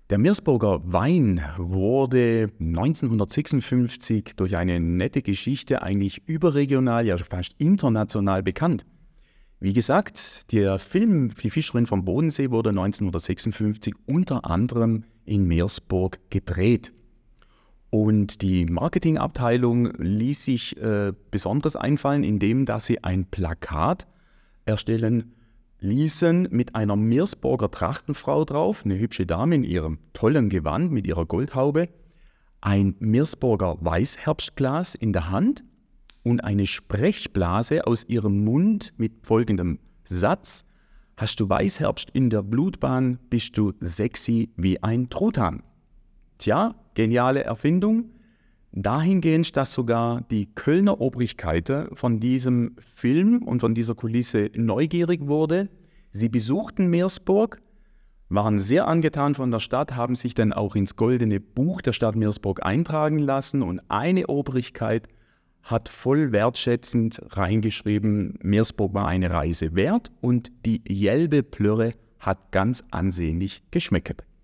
Der Meersburger Wein wurde 1956 durch eine nette Geschichte eigentlich überregional, ja fast international bekannt. Wie gesagt, der Film Die Fischerin vom Bodensee wurde 1956 unter anderem in Meersburg gedreht. Und die Marketingabteilung ließ sich Besonderes einfallen, indem dass sie ein Plakat erstellen ließen mit einer Meersburger Trachtenfrau drauf, eine hübsche Dame in ihrem tollen Gewand mit ihrer Goldhaube, ein Meersburger Weißherbstglas in der Hand und eine Sprechblase aus ihrem Mund mit folgendem Satz: Hast du Weißherbst in der Blutbahn, bist du sexy wie ein Truthahn. Tja, geniale Erfindung. Dahingehend, dass sogar die Kölner Obrigkeit von diesem Film und von dieser Kulisse neugierig wurde. Sie besuchten Meersburg, waren sehr angetan von der Stadt, haben sich dann auch ins Goldene Buch der Stadt Meersburg eintragen lassen und eine Obrigkeit hat voll wertschätzend reingeschrieben, Meersburg war eine Reise wert und die Jelbe Plörre hat ganz ansehnlich geschmeckt.